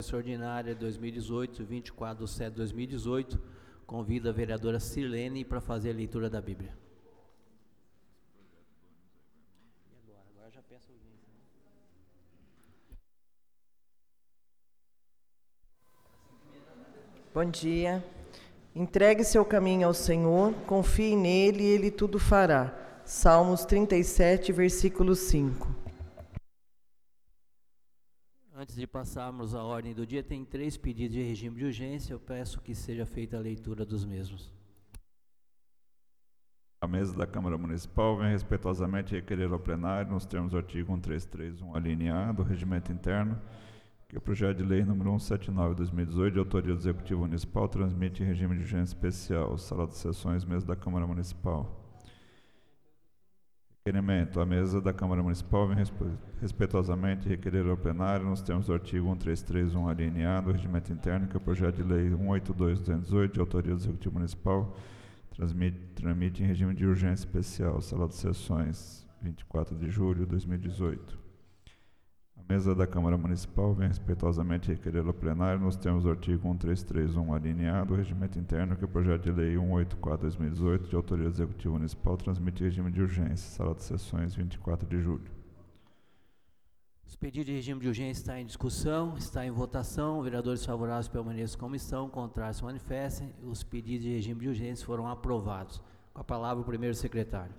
Ordinária 2018, 24/7/2018, convido a vereadora Sirlene para fazer a leitura da Bíblia. Agora já peço audiência. Bom dia. Entregue seu caminho ao Senhor, confie nele e ele tudo fará. Salmos 37, versículo 5. Antes de passarmos à ordem do dia, tem 3 pedidos de regime de urgência. Eu peço que seja feita a leitura dos mesmos. A mesa da Câmara Municipal vem respeitosamente requerer ao plenário, nos termos do artigo 133.1, alínea A do Regimento Interno, que o projeto de lei número 179/2018, de autoria do Executivo Municipal, transmite em regime de urgência especial. Sala de sessões, mesa da Câmara Municipal. Requerimento. A mesa da Câmara Municipal vem respeitosamente requerer ao plenário, nos termos do artigo 133.1, alínea A do Regimento Interno, que o projeto de lei 182/218, de autoria do Executivo Municipal, tramite em regime de urgência especial. Sala de sessões, 24 de julho de 2018. A mesa da Câmara Municipal vem respeitosamente requerer ao plenário, nos termos do artigo 133.1, alínea A do Regimento Interno, que o projeto de lei 184/2018, de autoria do Executivo Municipal, transmite em regime de urgência. Sala de sessões, 24 de julho. Os pedidos de regime de urgência estão em discussão, está em votação. Vereadores favoráveis permaneçam como estão, contrários se manifestem. Os pedidos de regime de urgência foram aprovados. Com a palavra o primeiro secretário.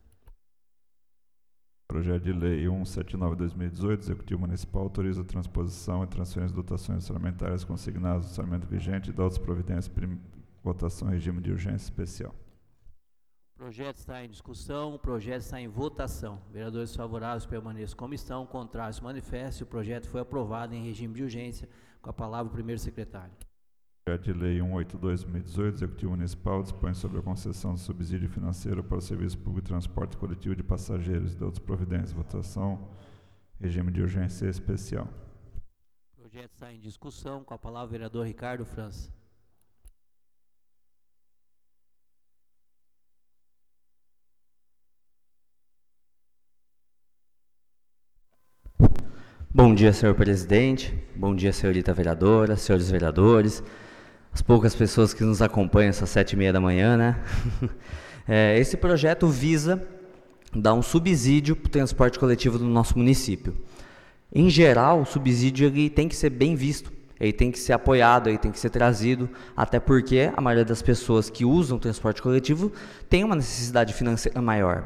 Projeto de lei 179/2018, Executivo Municipal autoriza a transposição e transferência de dotações orçamentárias consignadas no orçamento vigente e da outras providências. Votação em regime de urgência especial. O projeto está em discussão, o projeto está em votação. Vereadores favoráveis permaneçam como estão, contrários se manifestem. O projeto foi aprovado em regime de urgência. Com a palavra o primeiro secretário. Projeto de lei 182/2018, Executivo Municipal dispõe sobre a concessão de subsídio financeiro para o Serviço Público de Transporte Coletivo de Passageiros e de outras providências. Votação, regime de urgência especial. O projeto está em discussão. Com a palavra o vereador Ricardo França. Bom dia, senhor presidente. Bom dia, senhorita vereadora, senhores vereadores, as poucas pessoas que nos acompanham essas 7h30 da manhã, né? Esse projeto visa dar um subsídio para o transporte coletivo do nosso município. Em geral, o subsídio ele tem que ser bem visto, ele tem que ser apoiado, ele tem que ser trazido, até porque a maioria das pessoas que usam o transporte coletivo tem uma necessidade financeira maior.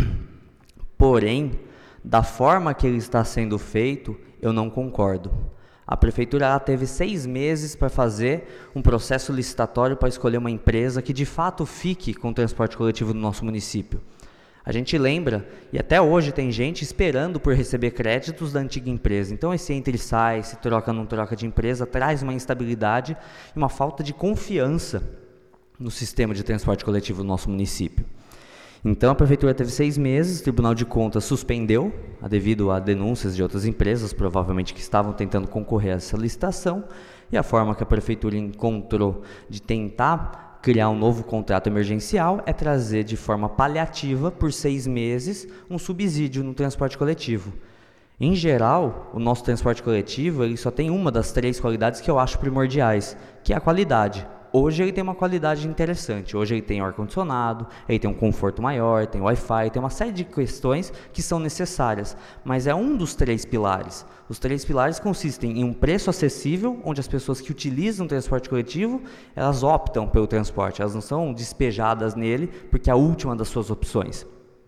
Porém, da forma que ele está sendo feito, eu não concordo. A prefeitura ela teve 6 meses para fazer um processo licitatório para escolher uma empresa que de fato fique com o transporte coletivo do nosso município. A gente lembra, e até hoje tem gente esperando por receber créditos da antiga empresa. Então esse entra e sai, esse troca não troca de empresa, traz uma instabilidade e uma falta de confiança no sistema de transporte coletivo do nosso município. Então a prefeitura teve 6 meses, o Tribunal de Contas suspendeu, devido a denúncias de outras empresas, provavelmente que estavam tentando concorrer a essa licitação, e a forma que a prefeitura encontrou de tentar criar um novo contrato emergencial é trazer de forma paliativa, por 6 meses, um subsídio no transporte coletivo. Em geral, o nosso transporte coletivo ele só tem uma das 3 qualidades que eu acho primordiais, que é a qualidade. Hoje ele tem uma qualidade interessante, hoje ele tem ar-condicionado, ele tem um conforto maior, tem Wi-Fi, tem uma série de questões que são necessárias, mas é um dos 3 pilares. Os 3 pilares consistem em um preço acessível, onde as pessoas que utilizam o transporte coletivo, elas optam pelo transporte, elas não são despejadas nele porque é a última das suas opções.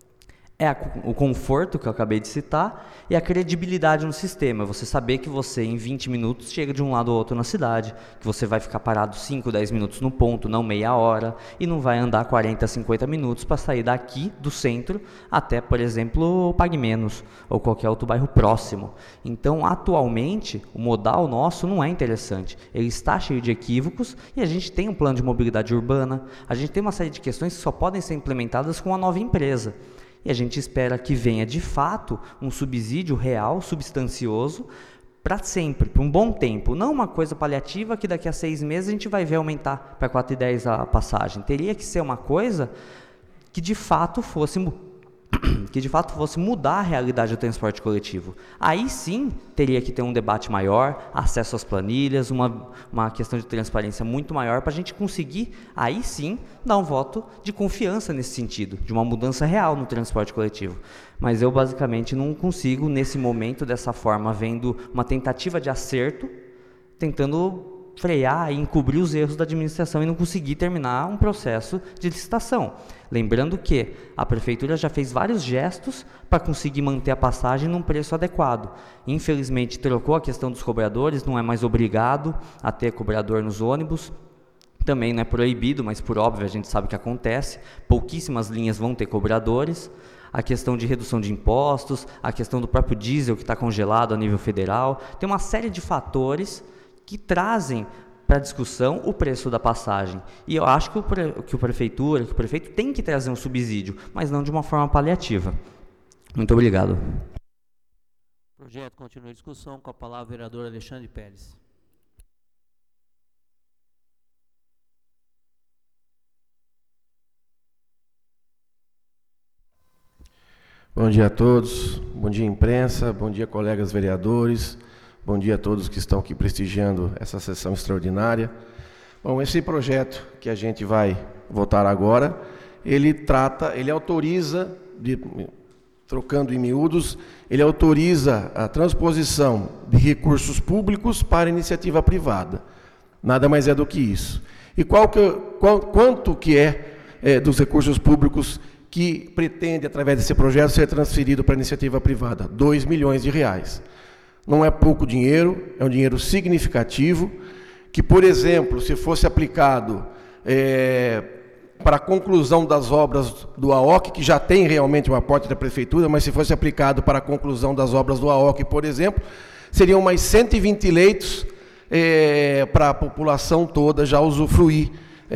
É o conforto que eu acabei de citar e a credibilidade no sistema. Você saber que você em 20 minutos chega de um lado ao outro na cidade, que você vai ficar parado 5, 10 minutos no ponto, não meia hora, e não vai andar 40, 50 minutos para sair daqui do centro até, por exemplo, o Pague Menos ou qualquer outro bairro próximo. Então, atualmente, o modal nosso não é interessante. Ele está cheio de equívocos e a gente tem um plano de mobilidade urbana, a gente tem uma série de questões que só podem ser implementadas com a nova empresa. E a gente espera que venha, de fato, um subsídio real, substancioso, para sempre, por um bom tempo. Não uma coisa paliativa que daqui a 6 meses a gente vai ver aumentar para 4,10 a passagem. Teria que ser uma coisa que, de fato, fosse que de fato fosse mudar a realidade do transporte coletivo. Aí sim teria que ter um debate maior, acesso às planilhas, uma questão de transparência muito maior para a gente conseguir, aí sim, dar um voto de confiança nesse sentido, de uma mudança real no transporte coletivo. Mas eu basicamente não consigo, nesse momento, dessa forma, vendo uma tentativa de acerto, tentando frear e encobrir os erros da administração e não conseguir terminar um processo de licitação. Lembrando que a prefeitura já fez vários gestos para conseguir manter a passagem num preço adequado. Infelizmente, trocou a questão dos cobradores, não é mais obrigado a ter cobrador nos ônibus. Também não é proibido, mas por óbvio a gente sabe que acontece. Pouquíssimas linhas vão ter cobradores. A questão de redução de impostos, a questão do próprio diesel que está congelado a nível federal. Tem uma série de fatores que trazem para a discussão o preço da passagem. E eu acho que o prefeito tem que trazer um subsídio, mas não de uma forma paliativa. Muito obrigado. O projeto continua em discussão. Com a palavra o vereador Alexandre Pérez. Bom dia a todos, bom dia imprensa, bom dia colegas vereadores, bom dia a todos que estão aqui prestigiando essa sessão extraordinária. Bom, esse projeto que a gente vai votar agora, ele autoriza, trocando em miúdos, ele autoriza a transposição de recursos públicos para iniciativa privada. Nada mais é do que isso. E quanto que é dos recursos públicos que pretende, através desse projeto, ser transferido para a iniciativa privada? 2 milhões de reais. Não é pouco dinheiro, é um dinheiro significativo, que, por exemplo, se fosse aplicado para a conclusão das obras do AOC, que já tem realmente um aporte da prefeitura, mas se fosse aplicado para a conclusão das obras do AOC, por exemplo, seriam mais 120 leitos para a população toda já usufruir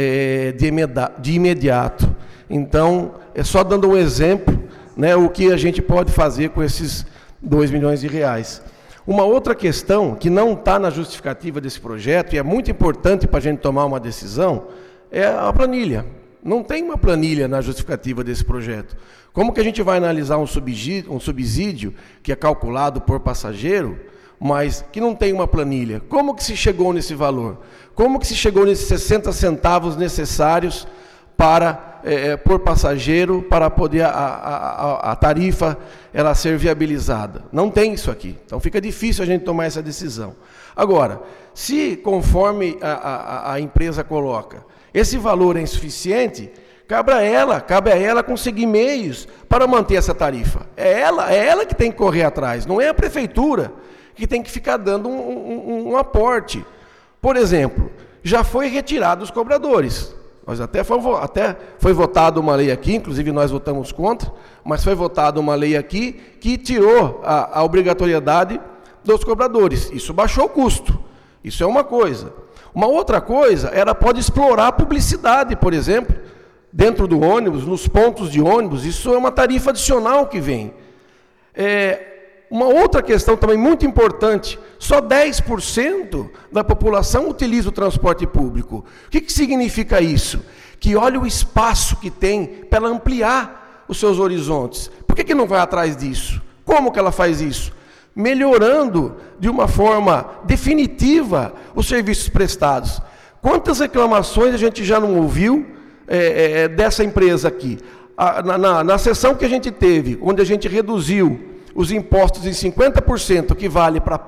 de imediato. Então, é só dando um exemplo, né, o que a gente pode fazer com esses 2 milhões de reais. Uma outra questão que não está na justificativa desse projeto, e é muito importante para a gente tomar uma decisão, é a planilha. Não tem uma planilha na justificativa desse projeto. Como que a gente vai analisar um subsídio que é calculado por passageiro, mas que não tem uma planilha? Como que se chegou nesse valor? Como que se chegou nesses 60 centavos necessários para por passageiro, para poder a tarifa ela ser viabilizada? Não tem isso aqui. Então fica difícil a gente tomar essa decisão. Agora, se conforme a empresa coloca, esse valor é insuficiente, cabe a ela conseguir meios para manter essa tarifa. É ela que tem que correr atrás, não é a prefeitura que tem que ficar dando um aporte. Por exemplo, já foi retirado os cobradores. Até foi votada uma lei aqui, inclusive nós votamos contra, mas foi votada uma lei aqui que tirou a obrigatoriedade dos cobradores. Isso baixou o custo. Isso é uma coisa. Uma outra coisa, ela pode explorar a publicidade, por exemplo, dentro do ônibus, nos pontos de ônibus. Isso é uma tarifa adicional que vem. Uma outra questão também muito importante, só 10% da população utiliza o transporte público. O que significa isso? Que olha o espaço que tem para ela ampliar os seus horizontes. Por que não vai atrás disso? Como que ela faz isso? Melhorando de uma forma definitiva os serviços prestados. Quantas reclamações a gente já não ouviu dessa empresa aqui? Na sessão que a gente teve, onde a gente reduziu os impostos em 50%, que vale para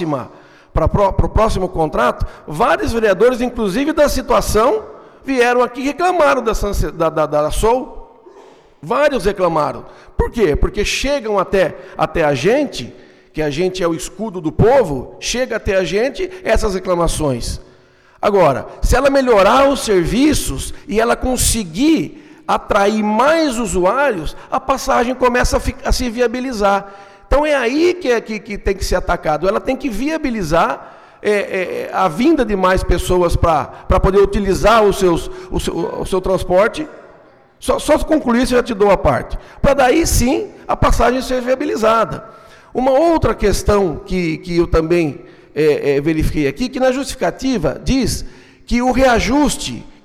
o próximo contrato, vários vereadores, inclusive da situação, vieram aqui e reclamaram da SOL. Vários reclamaram. Por quê? Porque chegam até a gente, que a gente é o escudo do povo, chega até a gente essas reclamações. Agora, se ela melhorar os serviços e ela conseguir atrair mais usuários, a passagem começa a se viabilizar. Então é aí que tem que ser atacado. Ela tem que viabilizar a vinda de mais pessoas para poder utilizar o seu transporte. Só concluir isso eu já te dou a parte. Para daí sim a passagem ser viabilizada. Uma outra questão que eu também verifiquei aqui, que na justificativa diz que o reajuste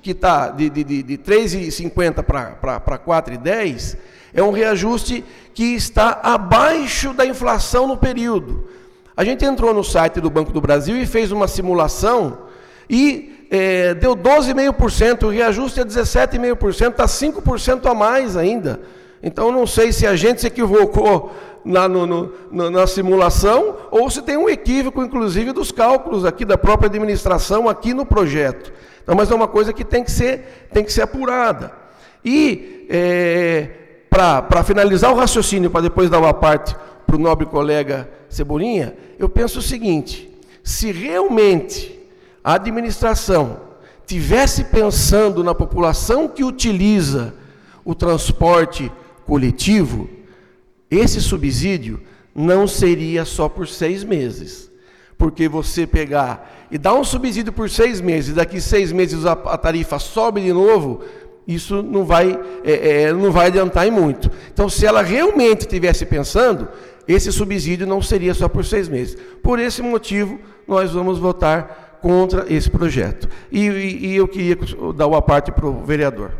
que está de 3,50 para 4,10, é um reajuste que está abaixo da inflação no período. A gente entrou no site do Banco do Brasil e fez uma simulação e deu 12,5%, o reajuste é 17,5%, está 5% a mais ainda. Então, não sei se a gente se equivocou na simulação ou se tem um equívoco, inclusive, dos cálculos aqui da própria administração aqui no projeto. Então, mas é uma coisa que tem que ser apurada. E, para finalizar o raciocínio, para depois dar uma parte para o nobre colega Cebolinha, eu penso o seguinte: se realmente a administração tivesse pensando na população que utiliza o transporte coletivo, esse subsídio não seria só por 6 meses. Porque você pegar e dar um subsídio por 6 meses, daqui 6 meses a tarifa sobe de novo, isso não vai adiantar em muito. Então, se ela realmente estivesse pensando, esse subsídio não seria só por 6 meses. Por esse motivo, nós vamos votar contra esse projeto. E eu queria dar uma parte para o vereador.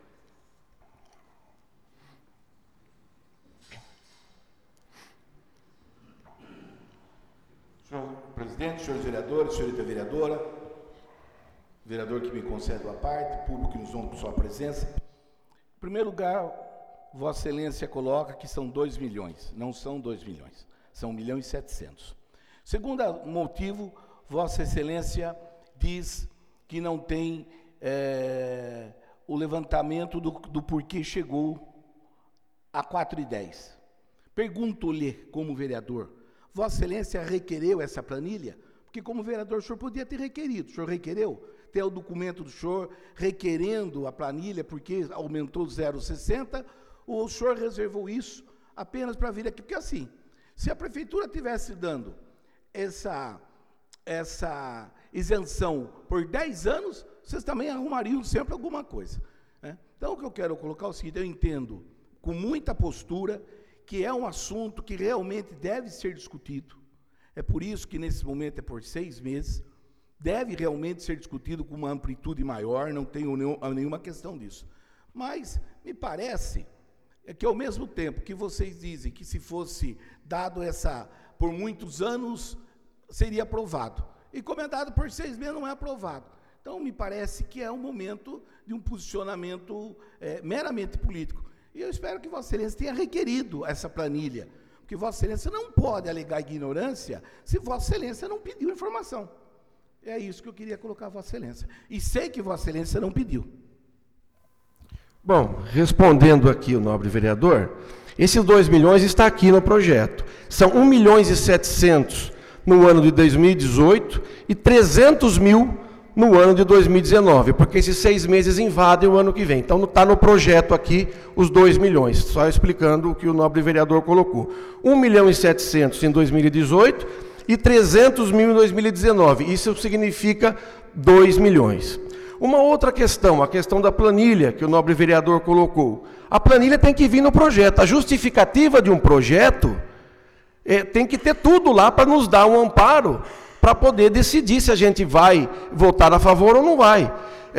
Senhor presidente, senhores vereadores, senhorita vereadora, vereador que me concede a parte, público que nos honra com sua presença. Em primeiro lugar, Vossa Excelência coloca que são 2 milhões, não são 2 milhões, são 1.700.000. Segundo motivo, Vossa Excelência diz que não tem o levantamento do porquê chegou a 4,10. Pergunto-lhe, como vereador, Vossa Excelência requereu essa planilha? Porque, como vereador, o senhor podia ter requerido. O senhor requereu? Tem o documento do senhor requerendo a planilha porque aumentou 0,60, ou o senhor reservou isso apenas para vir aqui? Porque, assim, se a prefeitura estivesse dando essa isenção por 10 anos, vocês também arrumariam sempre alguma coisa, né? Então, o que eu quero colocar é o seguinte: eu entendo com muita postura que é um assunto que realmente deve ser discutido. É por isso que, nesse momento, é por 6 meses. Deve realmente ser discutido com uma amplitude maior, não tenho nenhuma questão disso. Mas me parece que, ao mesmo tempo que vocês dizem que, se fosse dado por muitos anos, seria aprovado. E, como é dado por 6 meses, não é aprovado. Então, me parece que é um momento de um posicionamento meramente político. E eu espero que Vossa Excelência tenha requerido essa planilha, porque Vossa Excelência não pode alegar ignorância se Vossa Excelência não pediu informação. É isso que eu queria colocar a Vossa Excelência. E sei que Vossa Excelência não pediu. Bom, respondendo aqui o nobre vereador, esses 2 milhões está aqui no projeto. São 1.700.000 no ano de 2018 e 300.000 no ano de 2019, porque esses 6 meses invadem o ano que vem. Então, está no projeto aqui os 2 milhões, só explicando o que o nobre vereador colocou. 1.700.000 em 2018 e 300.000 em 2019. Isso significa 2 milhões. Uma outra questão, a questão da planilha que o nobre vereador colocou. A planilha tem que vir no projeto. A justificativa de um projeto tem que ter tudo lá para nos dar um amparo para poder decidir se a gente vai votar a favor ou não vai.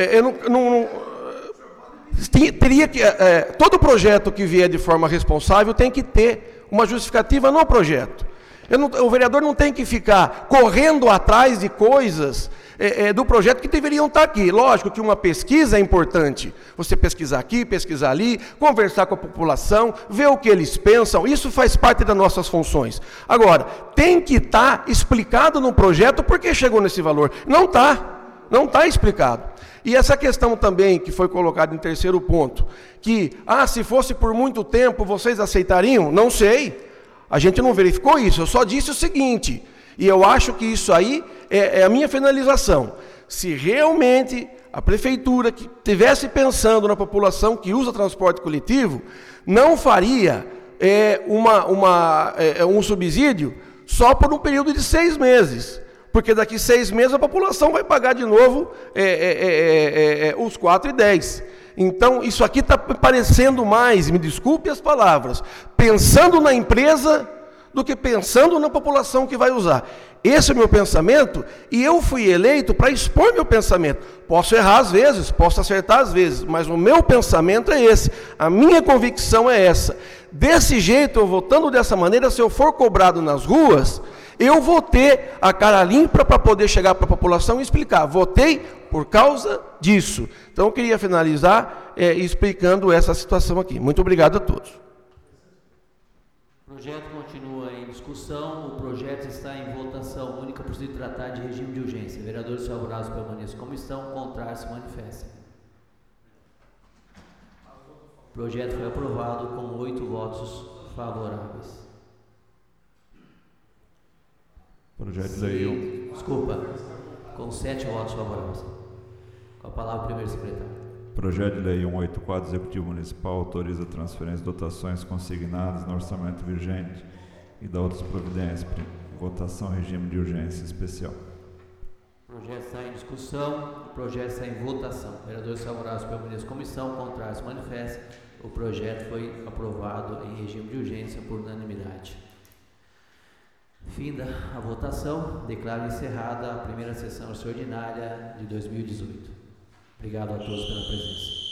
Todo projeto que vier de forma responsável tem que ter uma justificativa no projeto. O vereador não tem que ficar correndo atrás de coisas do projeto que deveriam estar aqui. Lógico que uma pesquisa é importante. Você pesquisar aqui, pesquisar ali, conversar com a população, ver o que eles pensam, isso faz parte das nossas funções. Agora, tem que estar explicado no projeto por que chegou nesse valor. Não está explicado. E essa questão também, que foi colocada em terceiro ponto, que, se fosse por muito tempo, vocês aceitariam? Não sei. A gente não verificou isso, eu só disse o seguinte, e eu acho que isso aí é a minha finalização. Se realmente a prefeitura que estivesse pensando na população que usa transporte coletivo, não faria um subsídio só por um período de 6 meses. Porque daqui 6 meses a população vai pagar de novo os 4,10. Então, isso aqui está parecendo mais, me desculpe as palavras, pensando na empresa do que pensando na população que vai usar. Esse é o meu pensamento e eu fui eleito para expor meu pensamento. Posso errar às vezes, posso acertar às vezes, mas o meu pensamento é esse, a minha convicção é essa. Desse jeito, eu votando dessa maneira, se eu for cobrado nas ruas, eu vou ter a cara limpa para poder chegar para a população e explicar. Votei por causa disso. Então, eu queria finalizar explicando essa situação aqui. Muito obrigado a todos. O projeto continua em discussão. O projeto está em votação única por se tratar de regime de urgência. Vereadores favoráveis permaneçam como estão, contrários se manifestem. O projeto foi aprovado com 8 votos favoráveis. Projeto de lei Desculpa, com 7 votos favoráveis. Com a palavra o primeiro secretário. Projeto de Lei 184, Executivo Municipal, autoriza transferências de dotações consignadas no orçamento vigente e da outras providências. Votação regime de urgência especial. O projeto está em discussão, o projeto está em votação. Vereadores favoráveis permaneçam como estão, contrários se manifestem. O projeto foi aprovado em regime de urgência por unanimidade. Finda a votação, declaro encerrada a primeira sessão extraordinária de 2018. Obrigado a todos pela presença.